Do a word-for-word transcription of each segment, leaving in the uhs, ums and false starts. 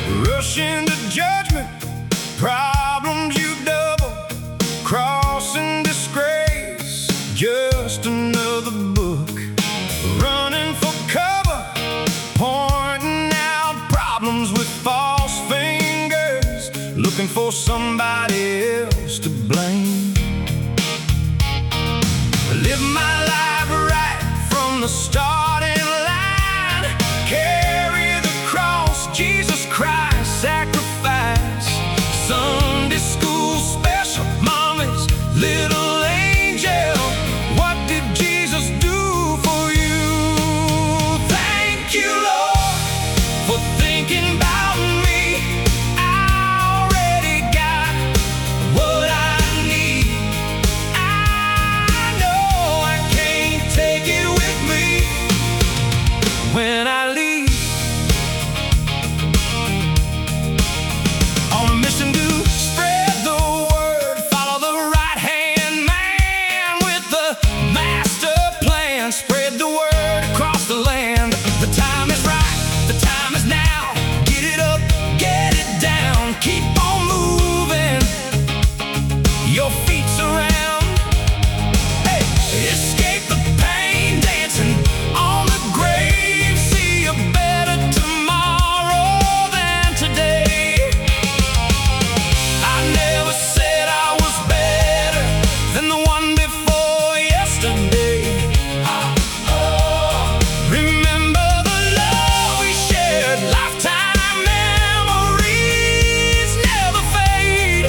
Rushing to judgment, problems you double, cross and disgrace, just another book. Running for cover, pointing out problems with false fingers, looking for somebody else to blame. Live my life right from the starting line, carry the cross, Jesus Christ, sacrifice. Sunday school special, mommy's little angel. What did Jesus do for you? Thank you, Lord, for thinking about me. I already got what I need. I know I can't take it with me when I leave. On a mission to spread the word, follow the right-hand man with the master plan. Spread the word across the land. The time is right, the time is now. Get it up, get it down, keep on moving your feet around. Hey, escape the pain, dancing on the grave. See a better tomorrow than today. I never said I was better than the one before yesterday. Remember the love we shared, lifetime memories never fade.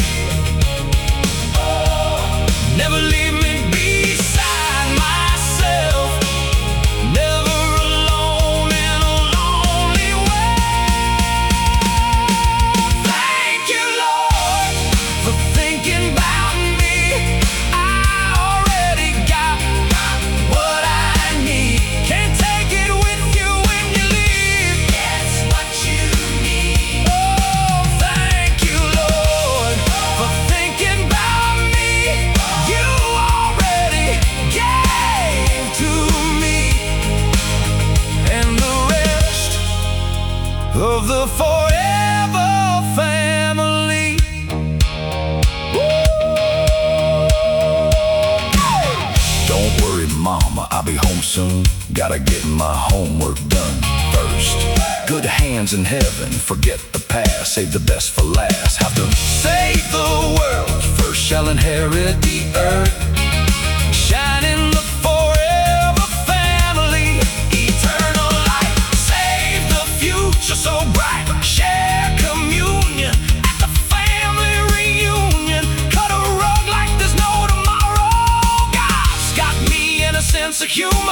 Never leave me beside myself, never alone in a lonely world. Thank you, Lord, for thinking about me. I already got what I need. Can't take it with you when you leave. It's what you need. Oh, thank you, Lord, for thinking about me. You already gave to me, and the rest of the forever family. Don't worry, mama, I'll be home soon. Gotta get my homework done first. Good hands in heaven, forget the past, save the best for last. Have to save the world, first shall inherit the earth. Shine in the forever family, eternal light. Save the future so bright, share communion at the family reunion. Cut a rug like there's no tomorrow. God's got me in a sense of humor.